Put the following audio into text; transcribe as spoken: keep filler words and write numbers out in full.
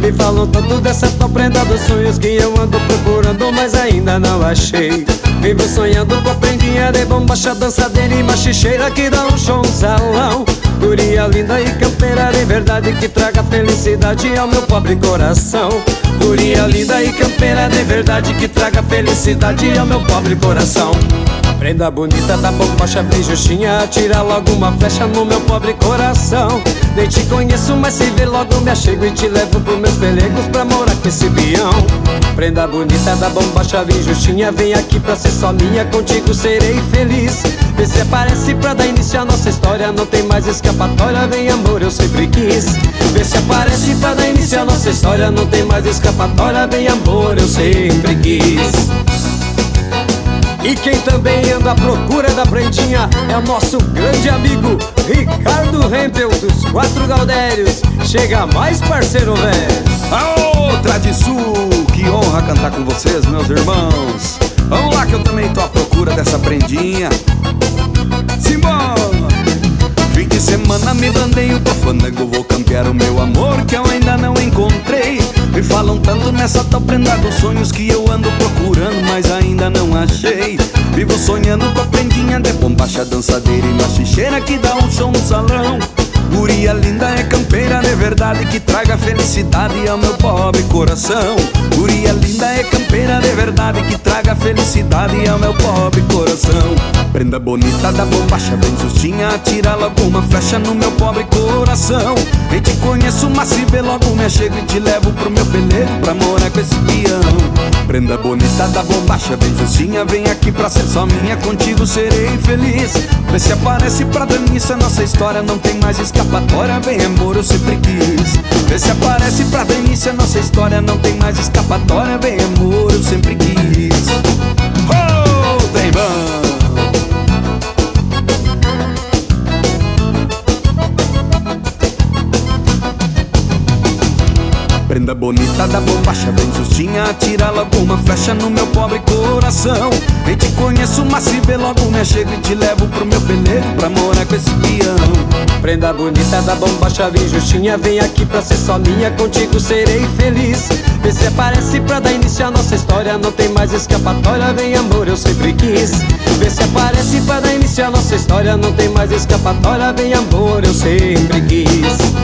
Me falam tanto dessa tal prenda dos sonhos que eu ando procurando, mas ainda não achei. Vivo sonhando com a prendinha de bombacha, dançadeira e machicheira que dá um show no salão. Guria linda e campeira de verdade que traga felicidade ao meu pobre coração. Guria linda e campeira de verdade que traga felicidade ao meu pobre coração. Prenda bonita da bombacha bem justinha, atira logo uma flecha no meu pobre coração. Nem te conheço, mas se vê logo me achego e te levo pros meus pelegos pra morar com esse bião. Prenda bonita da bombacha bem justinha, vem aqui pra ser só minha, contigo serei feliz. Vê se aparece pra dar início à nossa história, não tem mais escapatória, vem amor, eu sempre quis. Vê se aparece pra dar início à nossa história, não tem mais escapatória, vem amor, eu sempre quis. E quem também anda à procura da prendinha é o nosso grande amigo Ricardo Rempel dos Quatro Gaudérios. Chega mais, parceiro velho. Aô, Tradisul, que honra cantar com vocês, meus irmãos. Vamos lá que eu também tô à procura dessa prendinha. Simbora! Fim de semana me bandeio pro fandango, vou campear o meu amor que eu ainda não encontrei. Me falam tanto nessa tal prenda dos sonhos que eu ando procurando, mas ainda não achei. Vivo sonhando com a prendinha de bombacha, dançadeira e machicheira que dá um show no salão. Guria linda é campeira de verdade que traga felicidade ao meu pobre coração. Guria linda é campeira de verdade que traga felicidade ao meu pobre coração. Prenda bonita da bombacha bem justinha, atira logo uma flecha no meu pobre coração. Nem te conheço, mas se vê logo me achego e te levo pro meu peleiro pra morar com esse peão. Prenda bonita da bombacha bem justinha, vem aqui pra ser só minha, contigo serei feliz. Vê se aparece pra dar início a nossa história, não tem mais escapatória, vem amor, eu sempre quis. Vê se aparece pra dar início a nossa história, não tem mais escapatória, vem amor, eu sempre quis. Oh, tem bom! Prenda bonita da bombacha bem justinha, atira logo uma flecha no meu pobre coração. Nem te conheço, mas se vê logo me achego e te levo pro meu peleiro pra morar com esse peão. Prenda bonita da bombacha bem justinha, vem aqui pra ser só minha, contigo serei feliz. Vê se aparece pra dar início à nossa história, não tem mais escapatória, vem amor, eu sempre quis. Vê se aparece pra dar início à nossa história, não tem mais escapatória, vem amor, eu sempre quis.